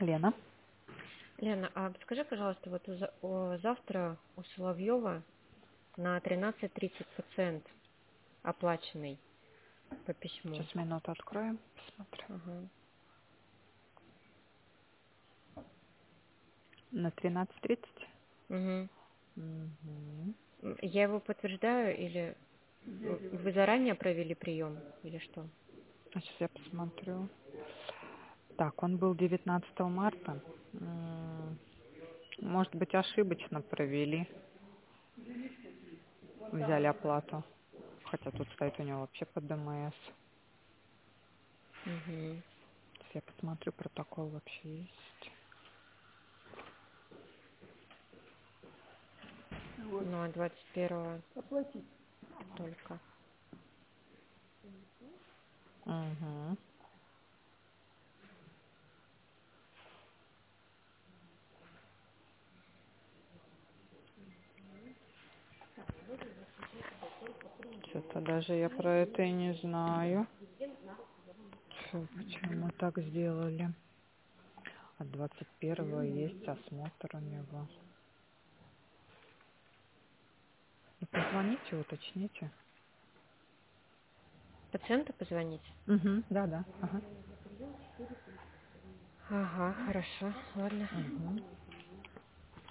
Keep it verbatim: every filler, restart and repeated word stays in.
Лена. Лена, а скажи, пожалуйста, вот у за- у- завтра у Соловьева на тринадцать тридцать пациент оплаченный по письму. Сейчас минуту откроем, посмотрим. Ага. На тринадцать тридцать? Мгм. Угу. М, Я его подтверждаю или м, вы заранее провели прием или что? Сейчас я посмотрю. Так, он был девятнадцатого марта. М, Может быть, ошибочно провели, взяли оплату. Хотя тут стоит у него вообще под ДМС. Мгм. Сейчас я посмотрю, протокол вообще есть. Ну, а двадцать первого только. Угу. Что-то даже я про это и не знаю. Чё, почему мы так сделали? От двадцать первого есть осмотр у него. Ну, позвоните, уточните. Пациенту позвонить? Угу, да, да. Ага. Ага, хорошо, ладно. Угу.